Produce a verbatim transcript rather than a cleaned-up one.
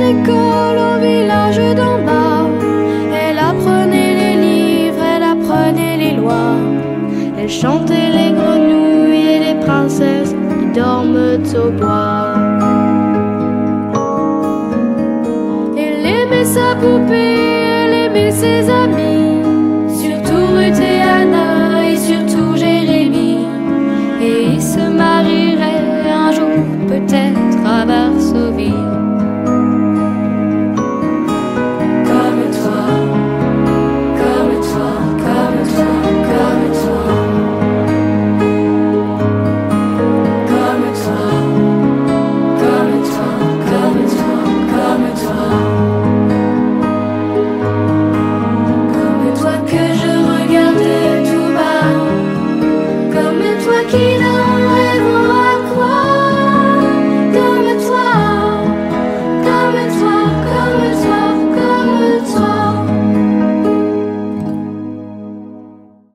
l'école au village d'en bas. Elle apprenait les livres, elle apprenait les lois. Elle chantait les grenouilles et les princesses qui dorment au bois. Elle aimait sa poupée, elle aimait ses amis.